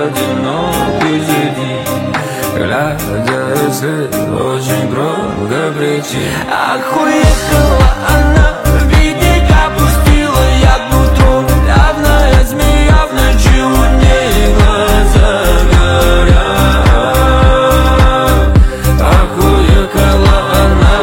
одинокий сидит, глядя вслед очень громко кричит. Ах, уехала она, видеть опустила я к утру. Явная змея в ночи, у ней глаза горят. Ах, уехала она,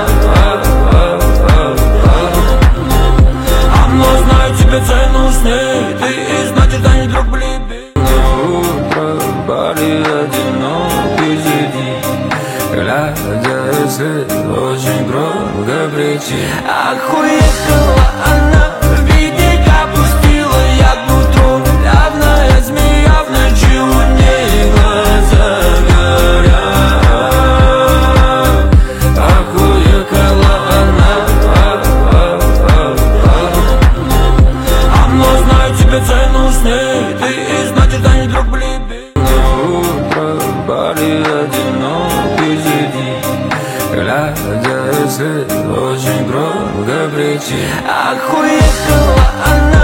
но знаю тебе цену с ней, ты и значит они друг блиби. Утро в баре одинокий сидит, глядя вслед очень громко кричит. Ах, уехала она, видеть опустила я к утру. Явная змея в ночи, у ней глаза горят. Ах, уехала она, но знаю тебе цену с ней, ты и значит они друг блиби. Утро в баре одинокий сидит, глядя вслед очень громко кричит. Ах, уехала она.